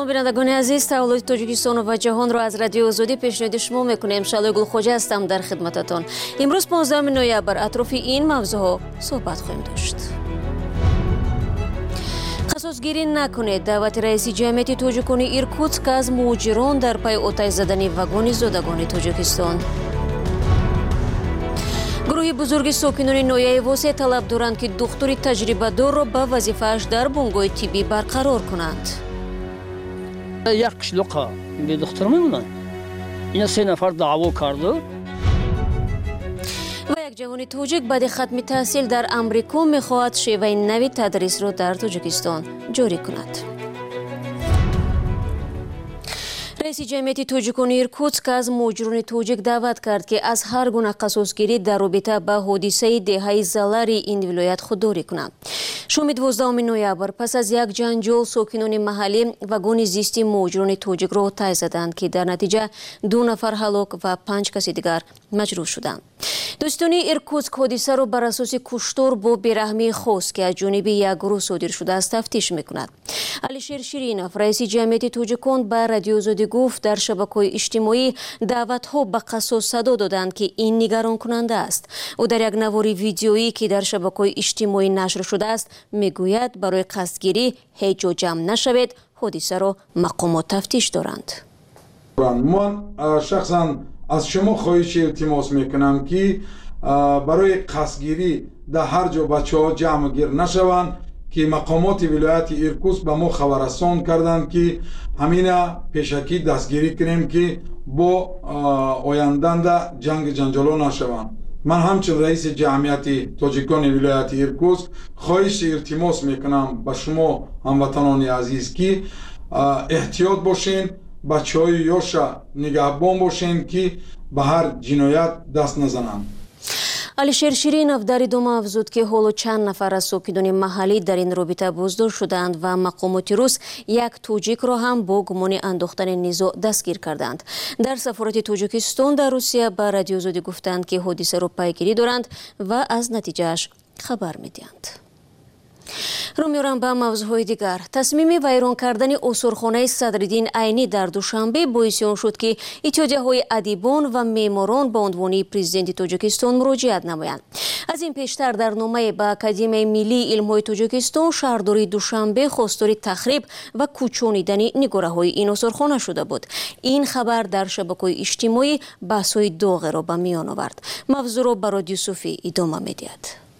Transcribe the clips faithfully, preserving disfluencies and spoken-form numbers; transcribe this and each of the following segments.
салом бинандагони азиз, таҳволоти Тоҷикистону ва ҷаҳонро аз радиои Озодӣ пешниҳоди шумо мекунем. Шалои Гулхоҷа ҳастам дар хидмататон. Имрӯз понздаҳуми ноябр атрофи ин мавзӯъҳо суҳбат хоҳем дошт. қасосгирӣ накунед. даъвати раиси ҷамъияти тоҷикони Иркутск аз муҳоҷирон дар пайи оташ задани вагони зодагони Тоҷикистон. гурӯҳи бузурги сокинони ноҳияи Восе талаб доранд ки духтури таҷрибадорро ба вазифааш дар бонгоҳи тиббӣ барқарор кунанд. як қишлоқа бедухтур мемонанд. ина се нафар даъво карда. ва як ҷавони тоҷик баъди хатми таҳсил дар Амрико мехоҳад шеваи нави тадрисро дар Тоҷикистон ҷорӣ кунад. раиси ҷамъияти тоҷикони Иркутск аз муҳоҷирони тоҷик даъват кард ки аз ҳар гуна қасосгирӣ дар робита ба ҳодисаи деҳаи Залари ин вилоят худдорӣ кунанд. шоми дувозддаҳуми ноябр пас аз як ҷанҷол сокинони маҳаллӣ вагони зисти муҳоҷирони тоҷикро оташ заданд ки дар натиҷа ду нафар ҳалок ва панҷ каси дигар маҷрӯҳ шуданд. достони Иркутск ҳодисаро бар асоси куштор бо бераҳмии хос ки аз ҷониби як гурӯҳ содир шудааст тафтиш мекунад. Алишер Ширинов, раиси ҷамъияти тоҷикон ба радиои Озодӣ гуфт дар шабакаҳои иҷтимоӣ даъватҳо ба қасос садо доданд ки ин нигаронкунанда аст. ӯ дар як навори видеоӣ ки дар шабакаҳои иҷтимоӣ нашр шудааст мегӯяд барои қасдгирӣ ҳеҷ ҷо ҷамъ нашавед, ҳодисаро мақомот тафтиш доранд. ман шахсан аз шумо хоҳиши илтимос мекунам ки барои қасдгирӣ дар ҳар ҷо бачаҳо ҷамъгир нашаванд ки мақомоти вилояти Иркутск ба мо хабаррасон карданд ки ҳамина пешакӣ дастгирӣ кунем ки бо оянданда ҷанги ҷанҷоло нашаванд. ман ҳамчун раиси ҷамъияти тоҷикони вилояти Иркутск хоҳиши илтимос мекунам ба шумо ҳамватанони азиз ки эҳтиёт бошен, бачаҳои ёша нигаҳбон бошен ки ба ҳар ҷиноят даст назананд. алишер Ширинов дар идома афзуд ки ҳоло чанд нафар аз сокинони маҳаллӣ дар ин робита боздошт шуданд ва мақомоти рус як тоҷикро ҳам бо гумони андохтани низоъ дастгир карданд. дар сафорати Тоҷикистон дар Русия ба радиои Озодӣ гуфтанд ки ҳодисаро пайгирӣ доранд ва аз натиҷааш хабар медиҳанд. рӯ меорам ба мавзӯъҳои дигар. тасмими вайрон кардани осорхонаи Садриддин Айнӣ дар Душанбе боиси он шуд ки иттиҳодияҳои адибон ва меъморон ба унвони президенти Тоҷикистон муроҷиат намоянд. аз ин пештар дар номае ба Академияи миллии илмҳои Тоҷикистон шаҳрдории Душанбе хостори тахриб ва кӯчонидани нигораҳои ин осорхона шуда буд. ин хабар дар шабакаҳои иҷтимоӣ баҳсҳои доғеро ба миён овард. мавзӯъро бароди Юсуфӣ идома медиҳад.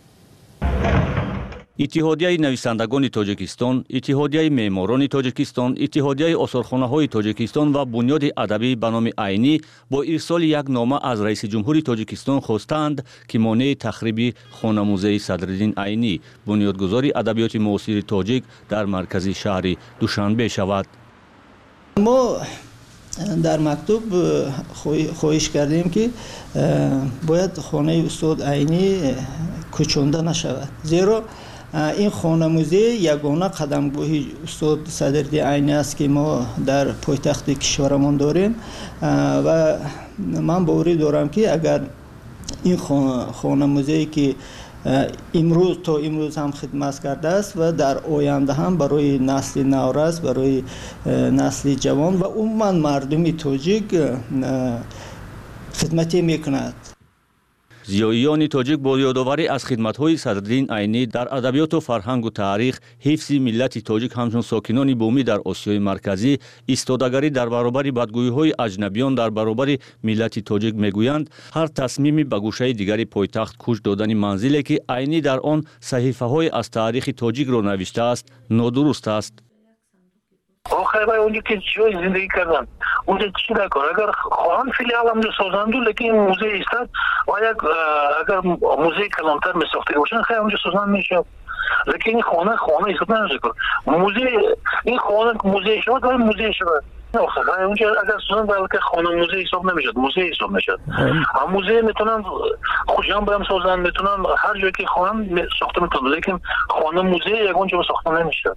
иттиҳодияи нависандагони Тоҷикистон, иттиҳодияи меъморони Тоҷикистон, иттиҳодияи осорхонаҳои Тоҷикистон ва бунёди адабӣ ба номи Айнӣ бо ирсоли як нома аз Раиси ҷумҳури Тоҷикистон хостанд ки монеи тахриби хонамузеи Садриддин Айнӣ, бунёдгузори адабиёти муосири тоҷик дар маркази шаҳри Душанбе шавад. мо дар мактуб хоҳиш кардем ки бояд хонаи устод Айнӣ кӯчонда нашавад, зеро ин хона музей ягона қадамгоҳи устод Садриддин Айнӣ аст ки мо дар пойтахти кишварамон дорем ва ман боварӣ дорам ки агар ин хона музей ки имрӯз то имрӯз ҳам хидмат кардааст ва дар оянда ҳам барои насли наврас, барои насли ҷавон ва умуман мардуми тоҷик хидмате мекунад. зиёиёни тоҷик бо ёдоварӣ аз хидматҳои Садриддин Айнӣ дар адабиёту фарҳангу таърих, ҳифзи миллати тоҷик ҳамчун сокинони бумӣ дар Осиёи марказӣ, истодагарӣ дар баробари бадгӯиҳои аҷнабиён дар баробари миллати тоҷик мегӯянд, ҳар тасмими ба гӯшаи дигари пойтахт кӯч додани манзиле ки Айнӣ дар он саҳифаҳои аз таърихи тоҷикро навиштааст, нодуруст аст. آخر باید اونجا که جای زندگی کردن اونجا چی نکن اگر خواهن فیلیال هم سازندو لیکن موزه ایستد و یک اگر موزه کلانتر می ساخته باشن خیلی اونجا سازند میشه لیکن این خانه خانه ایستد نمیشه کن موزه این خانه موزه شد و موزه شد آخر اونجا اگر سازند بلکه خانه موزه حساب نمیشد موزه حساب میشد هم موزه میتونن خوشم برم سازند میتونن هر جایی که خواهن ساخته میتونن لیکن خانه موزه یک اونجا ساخته نمیشه.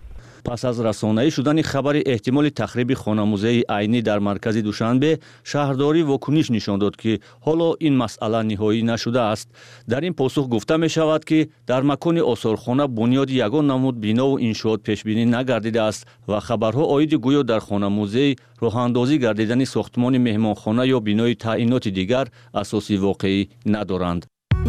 پس از رسانه‌ای شدن خبر احتمال تخریب خانه‌موزه عینی در مرکز دوشنبه، شهرداری واکنش نشان داد که حالا این مسئله نهایی نشده است. در این پاسخ گفته می شود که در مکان آثارخانه بنیاد یگان نمود بنا و انشاءات پیش بینی نگردیده است و خبرها عاید گویا در خانه‌موزه راه‌اندازی گردیدن ساختمان مهمانخانه یا بنای تعیینات دیگر اساس واقعی ندارند.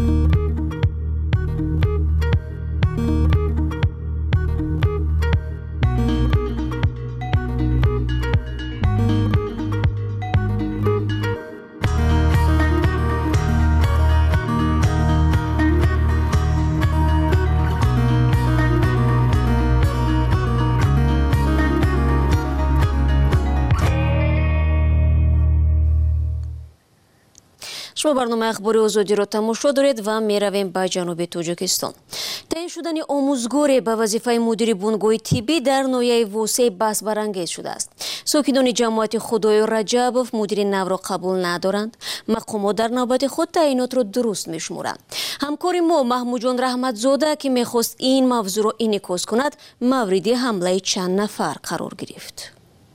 شما برنامه اخباری آزادی را تماشا دارید و می رویم به جنوب تاجیکستان. تعیین شدن آموزگار به وظیفه مدیر بنگاه طبی در ناحیه وسه بحث برانگیز شده است. ساکنان جماعت خدای رجبوف مدیر نو را قبول ندارند. مقامات در نوبت خود تعیینات را درست می شمارند. همکار ما محمود جان رحمتزاده که می خواست این موضوع را انعکاس کند مورد حمله چند نفر قرار گرفت.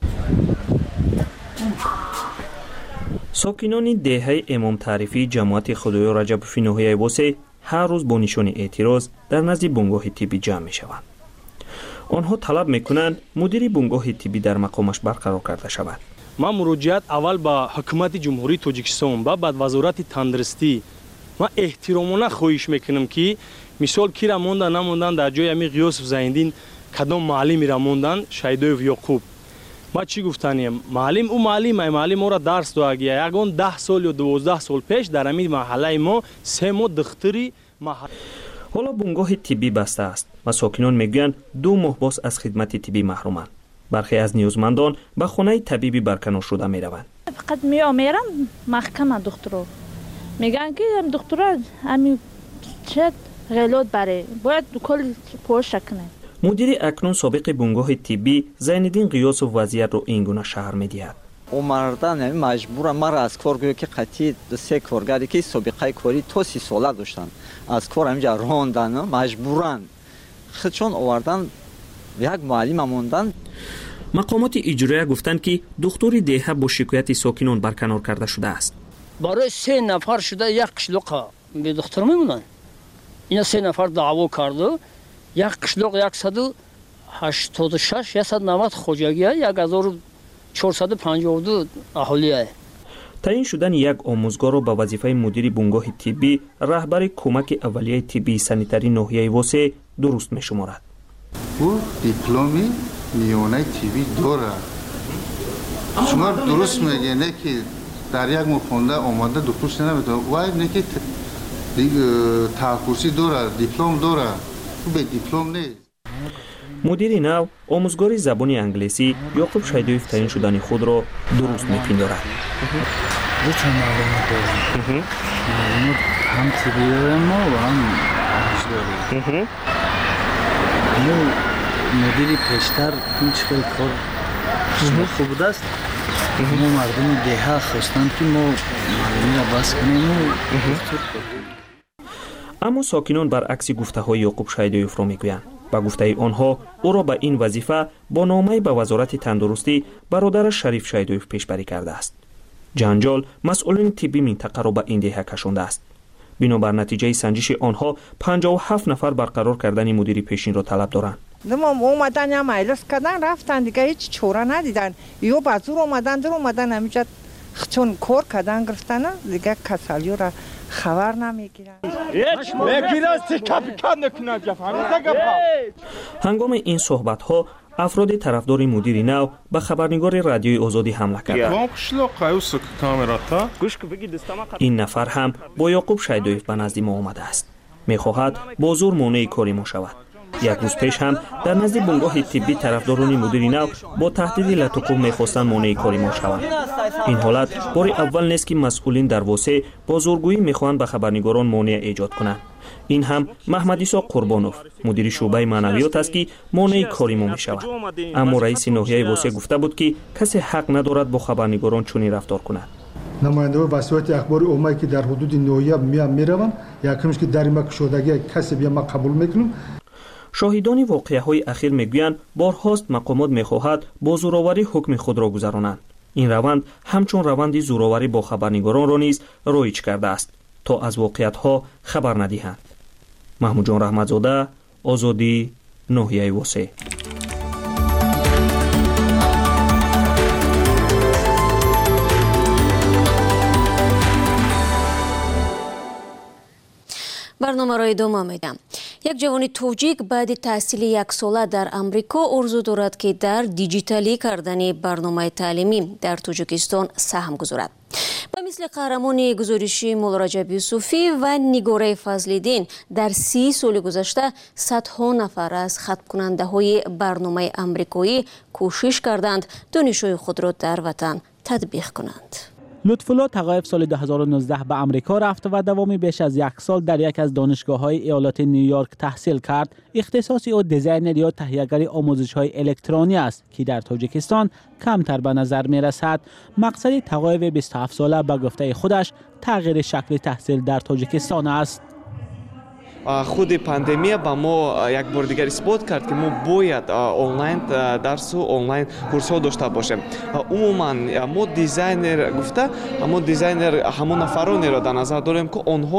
ساکنان دهه امام تعریفی جماعت خدای رجبوف ناحیه وسه هر روز با نشان اعتراض در نزد بنگاه طبی جمع می شوند. آنها طلب می کنند مدیر بنگاه طبی در مقامش برقرار کرده شود. ما مراجعت اول با حکومت جمهوری تاجیکستان و بعد وزارت تندرستی ما احترامانه خواهش میکنم که مثال کی را ماندن نماندن در جای امی غیاث زیندین کدام معلمی را ماندن شیدایف یعقوب ما چی گفتنیم معلم او معلم معلم ما را درس داد یگان ده سال یا دوازده سال پیش در همین محله ما سه ماه دختری محله حالا بنگاه طبی بسته است و ساکنان میگویند دو ماه باز از خدمت طبی محرومند. برخی از نیازمندان به خانه طبیبی برکنار شده میروند. فقط میام میرم محکمه دکترا میگن که دکترا همین چه غلط بره باید کل پوش کنه. مدیر اکنون سابق بنگاه طبی زیندین غیاثوف وضعیت را اینگونه شرح میدهد. اومدن مجبورم مرا از کار گویا که قطعی سه کارگری که سابقه کاری تا سی ساله داشتن از کار همینجا راندن مجبورن چون آوردن یک معلم موندن. مقامات اجرایی گفتند که دکتر دهه با شکایت ساکنان برکنار کرده شده است. برای سه نفر شده یک قشلاق به دکتر میمونن. این سه نفر دعوا کرده یک قشلاق صد و هشتاد و شش صد و نود خواجگی یک هزار و چهارصد و پنجاه و دو اهالی. تعیین شدن یک آموزگار را به وظیفه مدیر بنگاه طبی رهبر کمک اولیه طبی سانیتری ناحیه وسه درست می شمارد. او دیپلمی میانه طبی داره. شما درست میگه نه که در یک مخونده آماده دکترش نمیتونه باید نه که تحقیقی داره دیپلم داره به دیپلم نیست. مدیر نو آموزگار زبان انگلیسی یعقوب شیدایف تعیین شدن خود را درست میپندارد. چه معلومات داریم؟ معلومات هم طبی داریم ما و هم آموزگاری. مو مدیر پیشتر این چقدر کار خوب بوده است. ما مردم دهه خواستند که ما معلومی را بس کنیم و دکتر کنیم. اما ساکنان برعکس گفته های یعقوب شیدایف را میگویند. با گفته آنها او را به این وظیفه با نامه به وزارت تندرستی برادرش شریف شیدایف پیشبری کرده است. جنجال مسئولین طبی منطقه را به این دهه کشانده است. بنابر نتیجه سنجش آنها پنجاه و هفت نفر برقرار کردن مدیر پیشین را طلب دارند. ما اومدن یا مجلس کردن رفتن دیگه هیچ چاره ندیدن یا بازور اومدن در اومدن همیشه چون کار کردن گرفتن دیگه کسالیو را خبر نمیگیرن. هنگام این صحبت ها افراد طرفدار مدیر نو به خبرنگار رادیوی آزادی حمله کردند. این نفر هم با یعقوب شیدایف به نزد ما آمده است. میخواهد با زور مانع کاری ما شود. یک روز پیش هم در نزد بنگاه طبی طرفداران مدیر نو با تهدید لطف‌ها میخواستند مانع کاری ما شوند. این حالت بار اول نیست که مسئولین در وسه با زورگویی میخواهند به خبرنگاران مانع ایجاد کنند. این هم محمد عیسی قربانوف مدیر شعبه معنویات است که مانع کاری ما میشود. اما رئیس ناحیه وسه گفته بود که کسی حق ندارد با خبرنگاران چنین رفتار کند. نماینده وسایت اخباری عمومی که در حدود ناحیه میام میروند یکمش که در مک شدگی کسی بیا ما قبول میکنیم. شاهدان واقعه‌های اخیر میگویند بارهاست مقامات میخواهد با زوراوری حکم خود را گذرانند. این روند همچون روند زوراوری با خبرنگاران را نیز رایج کرده است تا از واقعیت‌ها خبر ندهند. محمود جان رحمتزاده، آزادی، ناحیه واسه. برنامه را ادامه میدم. یک جوان توجیک بعد تحصیل یک ساله در امریکا آرزو دارد که در دیجیتالی کردن برنامه تعلیمی در تاجیکستان سهم گذارد. به مثل قهرمان گزارشی مولا رجب یوسفی و نگاره فضل‌الدین در سی سال گذشته صدها نفر از ختم کننده های برنامه امریکایی کوشش کردند دانش‌های خود را در وطن تطبیق کنند. لطف‌الله تقایف سال دو هزار و نوزده به امریکا رفت و دوامی بیش از یک سال در یک از دانشگاه‌های ایالات نیویورک تحصیل کرد. اختصاصی او دیزاینر یا تهیه‌گر آموزش‌های الکترونی است که در تاجیکستان کمتر به نظر می‌رسد. مقصد تقایف بیست و هفت ساله به گفته خودش تغییر شکل تحصیل در تاجیکستان است. خود پاندемия ба мо як бор дигар исбот кард ки мо бояд онлайн дарсу онлайн курсҳо дошта бошем. умуман мо дизайнер гуфта мо дизайнер ҳамон нафаронеро дар назар дорем ки онҳо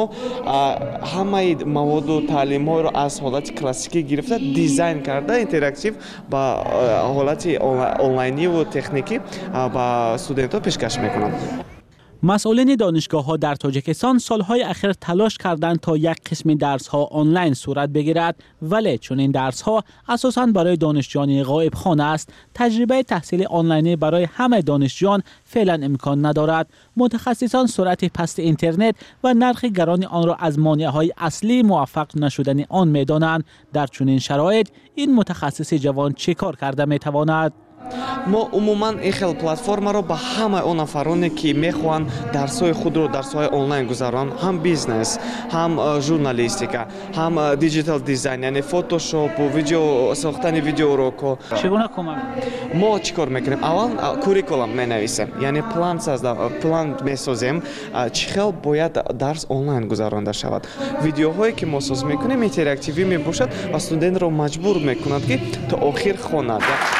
ҳамаи маводу таълимҳоро аз ҳолати классикӣ гирифта дизайн карда интерактив ба ҳолати онлайниву техникӣ ба студентҳо пешкаш мекунанд. مسئولین دانشگاه‌ها در تاجیکستان سالهای اخیر تلاش کردند تا یک قسم درس‌ها آنلاین صورت بگیرد، ولی چون این درس‌ها اساساً برای دانشجویان غایب‌خانه است، تجربه تحصیل آنلاینی برای همه دانشجویان فعلا امکان ندارد. متخصصان سرعت پست اینترنت و نرخ گران آن را از مانع‌های اصلی موفق نشدن آن می‌دانند. در چنین شرایط این متخصص جوان چه کار کرده می‌تواند؟ мо умуман ин хел платформаро ба ҳама он нафароне ки мехоҳанд дарсҳои худро дарсҳои онлайн гузаронанд, ҳам бизнес, ҳам журналистика, ҳам диджитал дизайн, яъне фотошопу видео сохтани видеоуроко. чигуна кӯмак мо чӣ кор мекунем? Аввал куррикулум менависем, яъне план созда план месозем чӣ хел бояд дарс онлайн гузаронда шавад. видеоҳое ки мо соз мекунем интерактивӣ мебошад ва студентро маҷбур мекунад ки то охир хонад.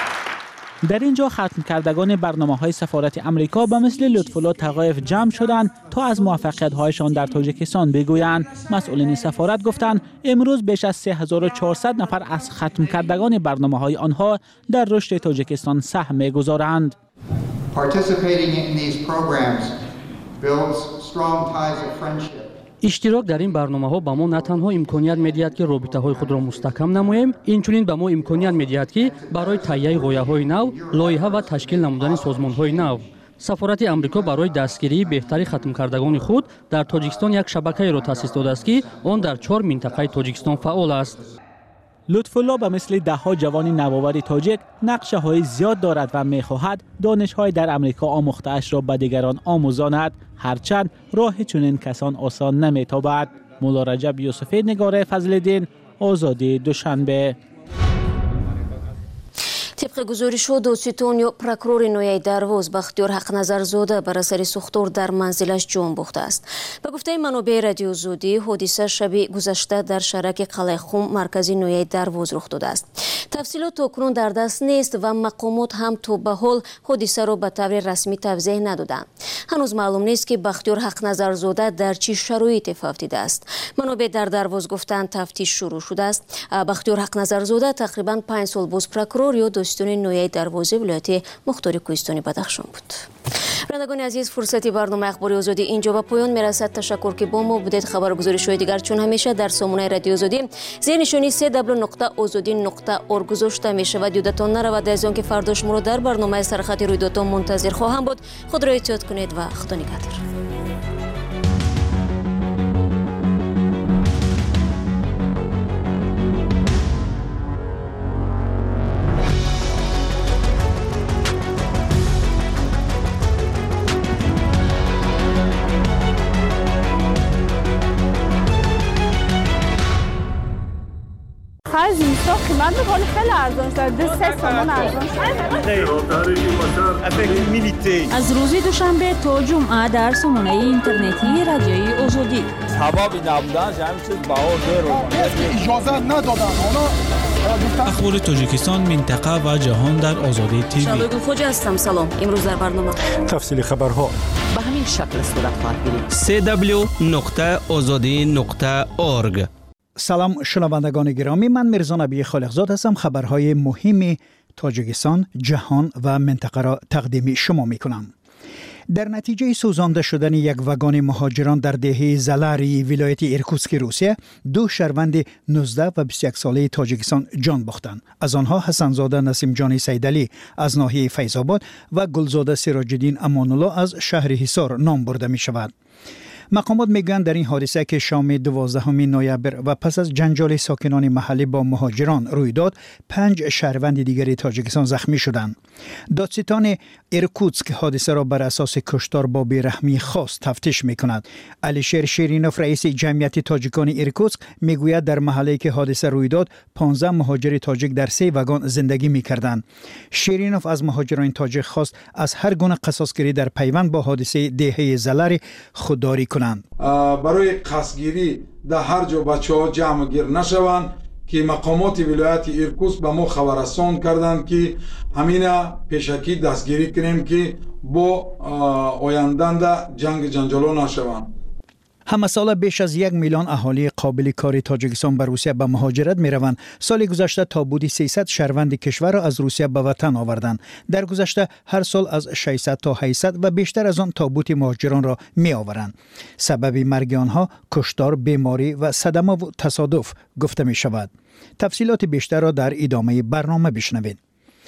در اینجا ختم کردگان برنامه‌های سفارت امریکا به مثل لطف‌الله تقایف جمع شدند تا از موفقیت‌هایشان در تاجیکستان بگویند. مسئولین سفارت گفتند امروز بیش از سه هزار و چهارصد نفر از ختم کردگان برنامه‌های آنها در رشد تاجیکستان سهم می‌گذارند. Participating in these programs builds strong ties of friendship. иштирок дар ин барномаҳо ба мо на танҳо имконият медиҳад ки робитаҳои худро мустаҳкам намоем, инчунин ба мо имконият медиҳад ки барои таҳияи ғояҳои нав, лоиҳа ва ташкил намудани созмонҳои нав. сафорати амрико барои дастгирии беҳтари хатмкардагони худ дар тоҷикистон як шабакаеро таъсис додааст ки он дар чор минтақаи тоҷикистон фаъол аст. لطف‌الله به مثل ده ها جوان نوآور تاجیک نقشه های زیاد دارد و می‌خواهد دانش‌های در امریکا آموخته‌اش را به دیگران آموزاند، هرچند راه چنین کسان آسان نمی‌تابد. مولا رجب یوسفی، نگاره فضل‌الدین، آزادی، دوشنبه. طبق گزارش دادستان یا پروکرور نویای دروازه بختیار حقنظرزاده بر اثر سوختار در منزلش جان باخته است. به گفته منابع رادیو آزادی حادثه شب گذشته در شهرک قلعه خم مرکزی نویای دروازه رخ داده است. تفصیلات تاکنون در دست نیست و مقامات هم تا به حال حادثه را به طور رسمی توضیح ندادند. هنوز معلوم نیست که بختیار حقنظرزاده در چه شرایطی فوتیده است. منابع در دروازه گفتند تفتیش شروع شده است. بختیار حقنظرزاده تقریبا پنج سال باز پروکرور یا دادستان نویای دروازه ولایت مختار کوهستانی بدخشان بود. بینندگان عزیز، فرصتی برنامه اخباری آزادی اینجا به پایان میرسد. تشکر که با ما بودید. خبرگزاری‌های دیگر چون همیشه در سامانه رادیو آزادی زیر نشانی سه دبلیو نقطه آزادی نقطه اورگ گذاشته میشود. یادتان نرود از آنکه فردا شما را در برنامه سرخط رویدادها منتظر خواهم بود. خود را احتیاط کنید و خدا نگهدار. زیستان قیمت میکنه خیلی ارزان شده. سه سامان ارزان شده. از روزی دوشنبه تا جمعه در سامانه اینترنتی رادیوی آزادی. سببی نبودنش همین چیز بها زیر اجازه ندادن اونا. اخبار تاجیکستان، منطقه و جهان در آزادی تیوی. شادو خوجا هستم. سلام. امروز در برنامه تفصیل خبرها به همین شکل صورت خواهد گرفت. سی دبلیو نقطه آزادی نقطه اورگ. سلام شنوندگان گرامی، من میرزا نبی خالقزاد هستم. خبرهای مهم تاجیکستان، جهان و منطقه را تقدیم شما میکنم. در نتیجه سوزانده شدن یک واگن مهاجران در دهه زلاری ولایت ایرکوتسک روسیه، دو شهروند نوزده و بیست و یک ساله تاجیکستان جان باختند. از آنها حسنزاده نسیم جان سیدعلی از ناحیه فیض‌آباد و گلزاده سراج الدین امان الله از شهر حصار نام برده می شود. مقامات میگویند در این حادثه که شام دوازدهم نوامبر و پس از جنجال ساکنان محلی با مهاجران روی داد، پنج شهروند دیگری تاجیکستان زخمی شدند. دادستان ایرکوتسک حادثه را بر اساس کشتار با بیرحمی خاص تفتیش میکند. علیشیر شیرینوف رئیس جمعیت تاجیکان ایرکوتسک میگوید در محله که حادثه روی داد، پانزده مهاجر تاجیک در سه واگن زندگی میکردند. شیرینوف از مهاجران تاجیک خواست از هر گونه قصاصگیری در پیوند با حادثه دهه زلاری خودداری کنند. برای قصدگیری در هر جا بچه ها جمع گیر نشوند که مقامات ولایت ایرکوتسک به ما خبر رسان کردند که همین پیشکی دستگیری کنیم که با آیندن جنگ جنجال نشوند. همه سال بیش از یک میلیون اهالی قابل کاری تاجیکستان به روسیه به مهاجرت می روند. سال گذشته تابوتی سیصد شهروند کشور را از روسیه به وطن آوردند. در گذشته هر سال از ششصد تا هشتصد و بیشتر از آن تابوت مهاجران را می آورند. سبب مرگ آنها کشتار، بیماری و صدمه و تصادف گفته می شود. تفصیلات بیشتر را در ادامه برنامه بشنوید.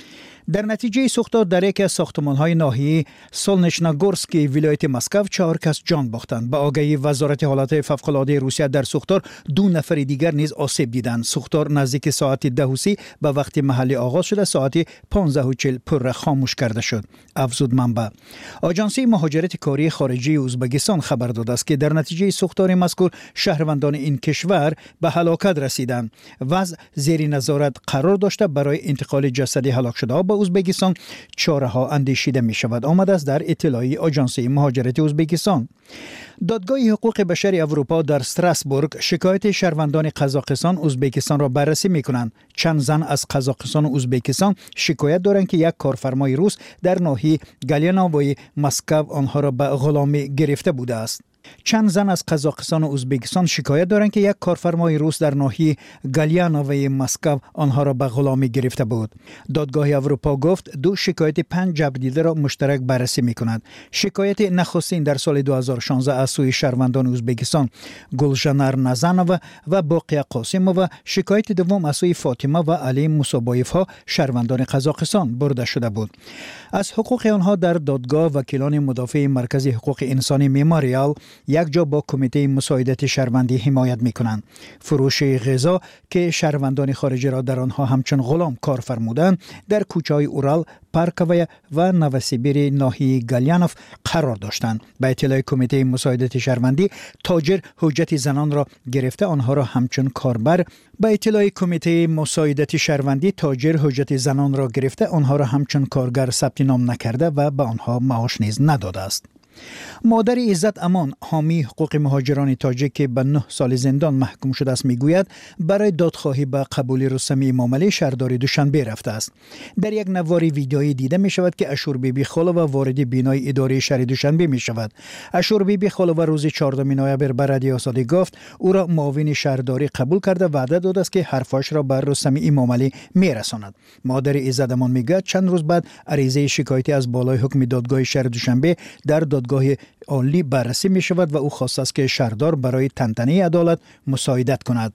در نتیجه سوختار در یکی از ساختمان‌های ناحیه سولنشناگورسک ولایت مسکو چهار کس جان باختند. به آگهی وزارت حالات فوق‌العاده روسیه در سوختار دو نفر دیگر نیز آسیب دیدند. سوختار نزدیک ساعت ده و سی به وقت محلی آغاز شده، ساعت پانزده و چهل پر خاموش کرده شد. افزود منبع. آژانس مهاجرت کاری خارجی ازبکستان خبر داده است که در نتیجه سوختار مذکور شهروندان این کشور به هلاکت رسیدند. وضع زیر نظارت قرار داشته. برای انتقال جسد هلاک شده به ازبکستان چاره‌ها اندیشیده می شود. آمده است در اطلاعی آژانس مهاجرت ازبکستان. دادگاه حقوق بشر اروپا در استراسبورگ شکایت شهروندان قزاقستان ازبکستان را بررسی می کنند. چند زن از قزاقستان و ازبکستان شکایت دارند که یک کارفرمای روس در ناحیه گالیانوی مسکو آنها را به غلامی گرفته بوده است. چند زن از قزاقستان و ازبکستان شکایت دارند که یک کارفرمای روس در ناحیه گالیانوی مسکو آنها را به غلامی گرفته بود. دادگاه اروپا گفت دو شکایت پنج جبردیده را مشترک بررسی می کند. شکایت نخستین در سال دو هزار و شانزده از سوی شهروندان ازبکستان گلژنر نزنووا و باقیه قاسمووا، شکایت دوم از سوی فاطمه و علی موسابایف ها شهروندان قزاقستان برده شده بود. از حقوق آنها در دادگاه وکیلان مدافع مرکز حقوق انسانی مموریال یک جا با کمیته مساعدت شهروندی حمایت می کنند. فروش غذا که شهروندان خارجی را در آنها همچون غلام کار فرمودند در کوچه‌های اورال، پارکوی و نوسیبیر ناحیه گالیانوف قرار داشتند. به اطلاع کمیته مساعدت شهروندی، تاجر حجت زنان را گرفته آنها را همچون کاربر به اطلاع کمیته مساعدت شهروندی تاجر حجت زنان را گرفته آنها را همچون کارگر ثبت نام نکرده و به آنها معاش نیز نداده است. مادر عزت امان، حامی حقوق مهاجران تاجیک که به نه سال زندان محکوم شده است، میگوید برای دادخواهی به قبول رستم امامعلی شهردار دوشنبه رفته است. در یک نوار ویدئویی دیده می شود که اشور بیبی خالووا وارد بینای اداره شهر دوشنبه می شود. اشور بیبی خالووا روز چهاردهم نوامبر به رادیو آزادی گفت او را معاون شهرداری قبول کرده و وعده داده است که حرفاش را بر رستم امامعلی می رساند. مادر عزت امان میگوید چند روز بعد عریضه شکایتی از بالای حکم دادگاه شهر دوشنبه در دادگاه عالی بررسی می شود و او خواسته است که شهردار برای تنطنه عدالت مساعدت کند.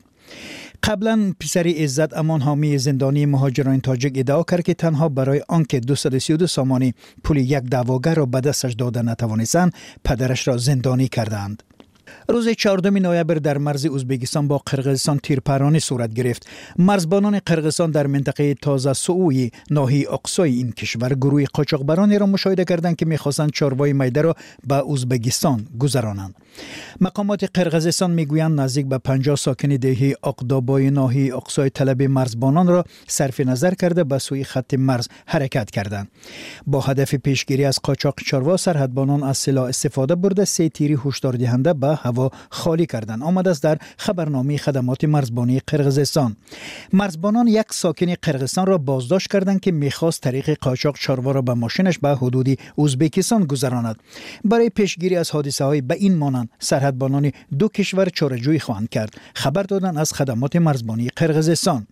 قبلا پسر عزت امان حامی زندانی مهاجران تاجیک ادعا کرد که تنها برای آنکه دویست و سی و دو سامانی پول یک دعواگر را به دستش داده نتوانستند پدرش را زندانی کردند. روز چهاردهم نوامبر در مرز ازبکستان با قرقیزستان تیرپرانی صورت گرفت. مرزبانان قرقیزستان در منطقه تازه سوی ناحیه اقصای این کشور گروه قاچاقبرانی را مشاهده کردند که می‌خواستند چارپای میده را به ازبکستان گذرانند. مقامات قرقیزستان میگویند نزدیک به پنجاه ساکن دهه اقدابای ناحیه اقصای طلب مرزبانان را صرف نظر کرده به سوی خط مرز حرکت کردند. با هدف پیشگیری از قاچاق چاروا، سرحدبانان از سلاح استفاده برده سه تیری هشدار دهنده به هوا خالی کردند. آمده است در خبرنامه خدمات مرزبانی قرقیزستان. مرزبانان یک ساکن قرقیزستان را بازداشت کردند که می‌خواست طریق قاچاق چاروا را به ماشینش به حدود ازبکستان گذراند. برای پیشگیری از حادثه‌های به این مانند سرحدبانان دو کشور چاره‌جویی خواهند کرد. خبر دادن از خدمات مرزبانی قرقیزستان.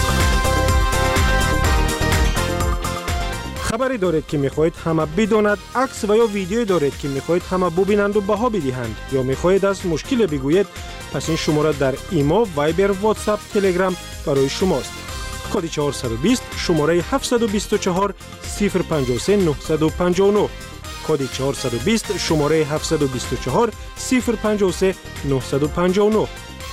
خبری دارید که میخواهید همه بداند، عکس و یا ویدیویی دارید که میخواهید همه ببینند و بها بدهند، یا میخواهید از مشکل بگویید، پس این شماره در ایما، وایبر، واتساپ، تلگرام برای شماست. کد چهارصد و بیست شماره هفتصد و بیست و چهار صفر پنجاه و سه نهصد و پنجاه و نه. کد چهارصد و بیست شماره هفتصد و بیست و چهار صفر پنجاه و سه نهصد و پنجاه و نه.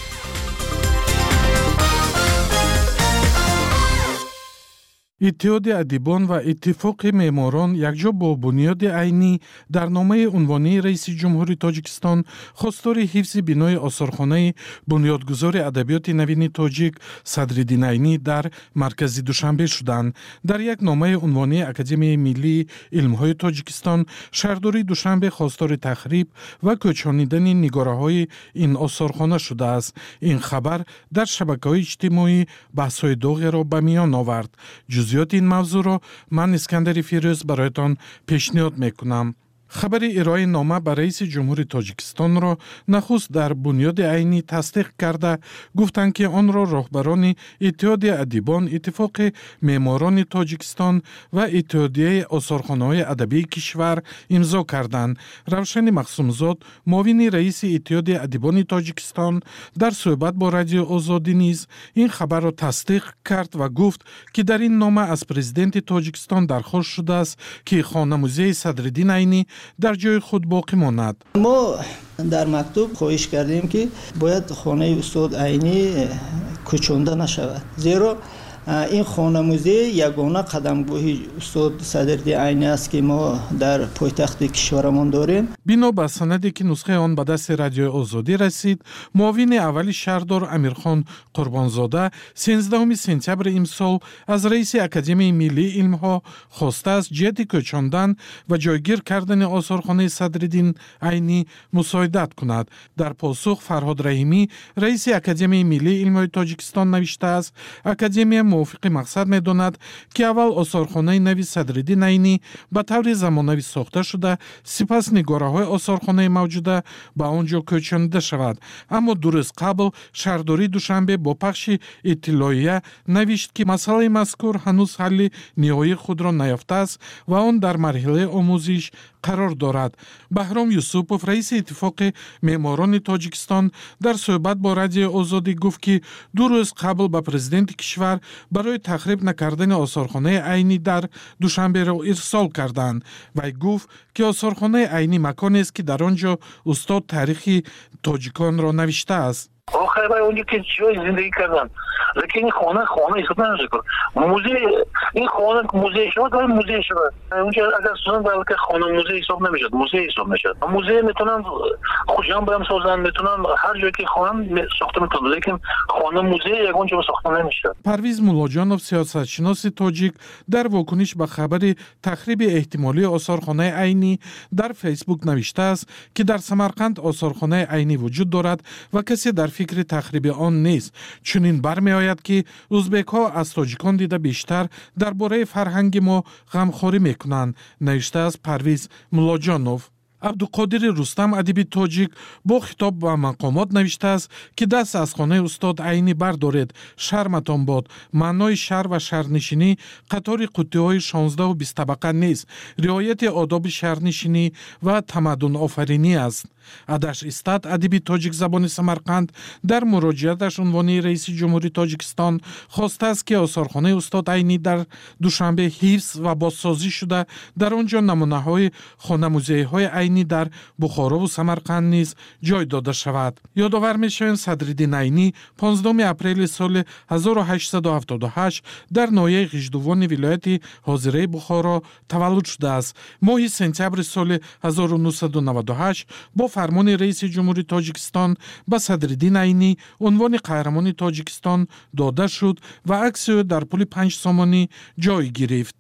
اتحاد ادیبان و اتفاق معماران یکجا با بنیاد عینی در نامه عنوانی رئیس جمهوری تاجیکستان خواستار حفظ بنای آثارخانه بنیادگذار ادبیات نوین تاجیک صدرالدین عینی در مرکز دوشنبه شدند. در یک نامه عنوانی اکادمی ملی علم‌های تاجیکستان شهرداری دوشنبه خواستار تخریب و کوچانیدن نگاره‌های این آثارخانه شده است. این خبر در شبکه‌های اجتماعی بحث‌های داغ را به میان آورد. جزئیات این موضوع را من اسکندر فیروز برایتان پیشنهاد میکنم. خبر ارائه نامه به رئیس جمهوری تاجیکستان را نخست در بنیاد عینی تصدیق کرده گفتند که آن را راهبران اتحاد ادیبان، اتفاق معماران تاجیکستان و اتحادیه آثارخانه‌های ادبی کشور امضا کردند. روشن مخصومزاد معاون رئیس اتحاد ادیبان تاجیکستان در صحبت با رادیو آزادی نیز این خبر را تصدیق کرد و گفت که در این نامه از پرزیدنت تاجیکستان درخواست شده است که خانه موزه صدرالدین عینی در جای خود باقی ماند. ما در مکتوب خواهش کردیم که باید خانه استاد عینی کوچانده نشود، زیرا این خانه موزه یگانه قدمگاهی استاد صدرالدین عینی است که ما در پایتخت کشورمان داریم. بنا به سندی که نسخه آن به دست رادیو آزادی رسید، معاون اول شهردار امیرخان قربانزاده سیزدهم سپتامبر امسال از رئیس اکادمی ملی علم‌ها خواسته است جهت کوچاندن و جایگیر کردن آثارخانه صدرالدین عینی مساعدت کند. در پاسخ فرهاد رحیمی رئیس اکادمی ملی علم‌های تاجیکستان نوشته است اکادمی موافق مقصد می‌داند که اول آثارخانه نوی صدرالدین عینی به طور زمانوی ساخته شده، سپس نگاره‌های آثارخانه موجوده به آنجا کوچانده شود. اما دو روز قبل شهرداری دوشنبه با پخش اطلاعیه نوشت که مسئله مذکور هنوز حل نهایی خود را نیافته است و آن در مرحله آموزش قرار دارد. بهرام یوسفوف رئیس اتفاق معماران تاجیکستان در صحبت با رادیو آزادی گفت که دو روز قبل به پرزیدنت کشور برای تخریب نکردن آثارخانه عینی در دوشنبه را ارسال کردند و گفت که آثارخانه عینی مکانی است که در آنجا استاد تاریخی تاجیکان را نوشته است. آخر برای اونجا که جای زندگی کردن، لیکن این خانه خانه حساب نمیشه کرد. موزه این خانه موزه شد و موزه شد. اونجا اگر سوزن بلکه خانه موزه حساب نمیشد، موزه حساب میشد. موزه میتونن خوشم برام سازن، میتونن هر جایی که خانه ساخته میتونن، لیکن خانه موزه یگان جا ساخته نمیشه. پرویز مولاجانوف سیاستشناس تاجیک در واکنش به خبر تخریب احتمالی آثارخانه عینی در فیسبوک نوشته است که در سمرقند آثارخانه عینی وجود دارد و کسی در فکر تخریب آن نیست. چنین برمی‌آید که ازبک‌ها از تاجیکان دیده بیشتر درباره فرهنگ ما غمخواری می‌کنند، نوشته از پرویز مولاجانوف. عبدالقادر رستم ادیب تاجیک با خطاب به مقامات نوشته است که دست از خانه استاد عینی بردارید، شرمتان باد. معنای شهر و شهرنشینی قطار قوطی‌های شانزده و بیست طبقه نیست، رعایت آداب شهرنشینی و تمدن آفرینی است. ادش استاد ادیب تاجیک زبان سمرقند در مراجعتش عنوان رئیس جمهوری تاجیکستان خواسته است که آثارخانه استاد عینی در دوشنبه حفظ و بازسازی شده، در آنجا نمونه‌های خانه موزه‌های عینی در بخارا و سمرقند نیز جای داده شود. یادآور می‌شویم صدرالدین عینی پانزدهم اپریل سال هزار و هشتصد و هفتاد و هشت در ناحیه غیژدوان ولایت حاضره بخارا تولد شده است. ماه سپتامبر سال هزار و نهصد و نود و هشت با فرمان رئیس جمهوری تاجیکستان به صدرالدین عینی عنوان قهرمان تاجیکستان داده شد و عکس او در پل پنج سامانی جای گرفت.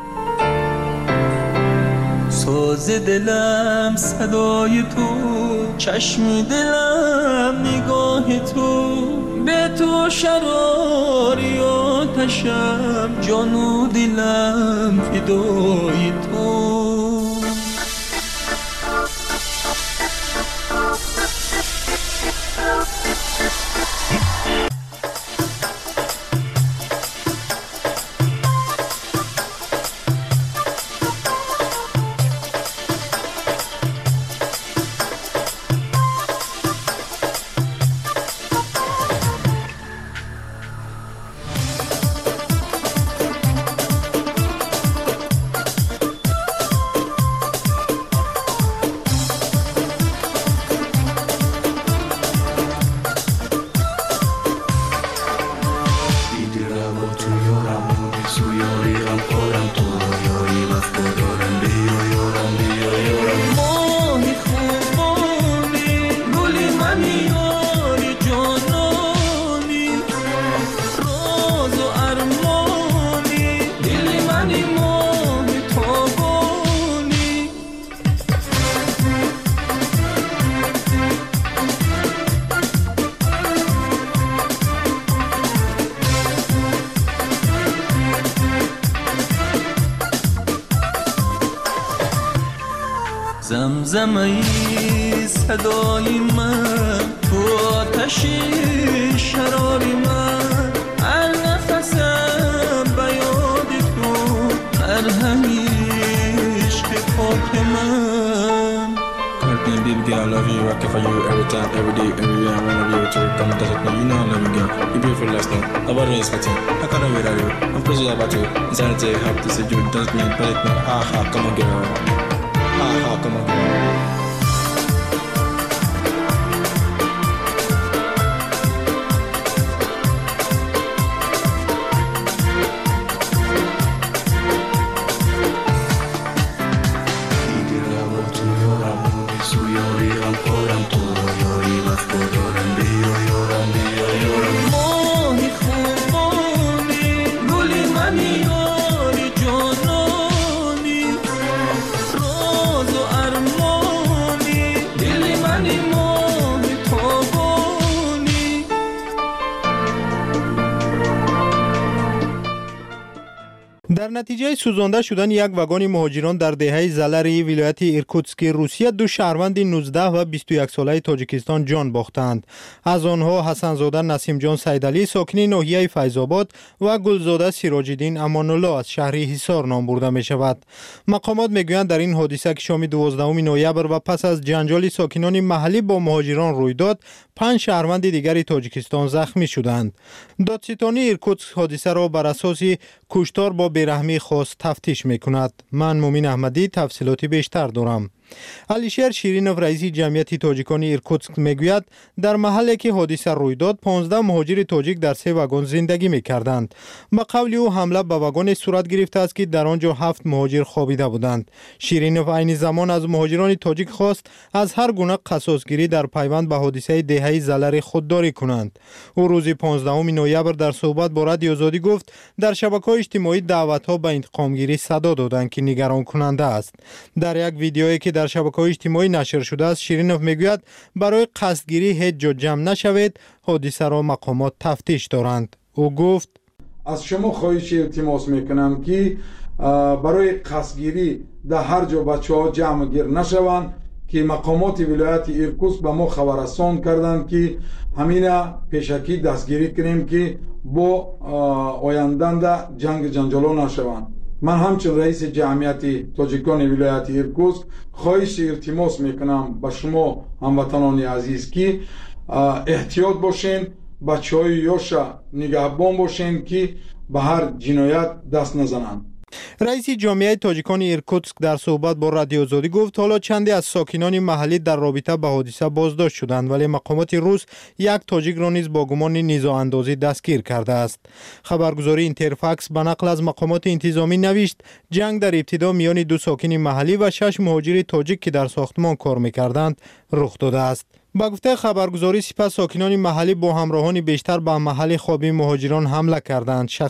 ساز دلم صدای تو چشم دلم نگاه تو، به تو شراری آتشم، جان و دلم فدای تو. زمزمه صدای من، تو آتش شرار من، هر نفسم به یاد تو، مرهم عشق پاک من. Everything, baby girl, I love you, rockin' for you every time, every day, every day. I wanna be with you, come and touch it, you know I love you, girl. You beautiful last night, nobody is expecting. How can I wait at you? I'm crazy about you. Insanity, happy to see you, dance me, pellet me, ha ha, come on, girl. Ha ha, come on, girl. در نتیجه سوزانده شدن یک واگن مهاجران در دهه زلری ولایت ایرکوتسک روسیه، دو شهروند نوزده و بیست و یک ساله تاجیکستان جان باختند. از آنها حسن زاده نسیم جان سیدعلی ساکن ناحیه فیض‌آباد و گلزاده سراج‌الدین امان الله از شهر حصار نام برده می شود. مقامات میگویند در این حادثه که شام دوازدهم نوامبر و پس از جنجال ساکنان محلی با مهاجران روی داد، پنج شهروند دیگری تاجیکستان زخمی شدند. دادستانی ایرکوتسک حادثه را بر اساس کشتار با بیرحمی خاص تفتیش میکند. من مومین احمدی تفصیلاتی بیشتر دارم. علیشیر شیرینوف رئیس جمعیت تاجیکان ایرکوتسک میگوید در محلی که حادثه روی داد پانزده مهاجر تاجیک در سه واگن زندگی میکردند. به قول او حمله به واگن صورت گرفته است که در آنجا هفت مهاجر خوابیده بودند. شیرینوف عین زمان از مهاجران تاجیک خواست از هر گونه قصاصگیری در پیوند به حادثه دهه زلر خودداری کنند. او روز پانزدهم نوامبر در صحبت با رادیو آزادی گفت در شبکه‌های اجتماعی دعوت‌ها به انتقامگیری صدا دادند که نگران کننده است. در یک ویدیویی که در شبکه‌های اجتماعی نشر شده است، شیرینوف میگوید برای قصدگیری هیچ جا جمع نشوید، حادثه را مقامات تفتیش دارند. او گفت از شما خواهش التماس میکنم که برای قصدگیری در هر جا بچه‌ها جمع گیر نشوند که مقامات ولایت ایرکوتسک به ما خبر رسان کردند که همینا پیشکی دستگیری کنیم که با آیندن جنگ جنجال نشوند. من همچون رئیس جمعیت تاجیکان ولایت ایرکوتسک خواهش التماس میکنم به شما هموطنان عزیز که احتیاط باشین، بچهای یاشا نگهبان باشین که به هر جنایت دست نزنند. رئیس جمعیت تاجیکان ایرکوتسک در صحبت با رادیو آزادی گفت حالا چندی از ساکنان محلی در رابطه با حادثه بازداشت شدند، ولی مقامات روس یک تاجیک را نیز با گمان نیزااندازی دستگیر کرده است. خبرگزاری اینترفاکس به نقل از مقامات انتظامی نوشت جنگ در ابتدا میان دو ساکن محلی و شش مهاجر تاجیک که در ساختمان کار میکردند رخ داده است. با گفته خبرگزاری سپس ساکنان محلی با همراهان بیشتر به محل خوابی مهاجران حمله کردند.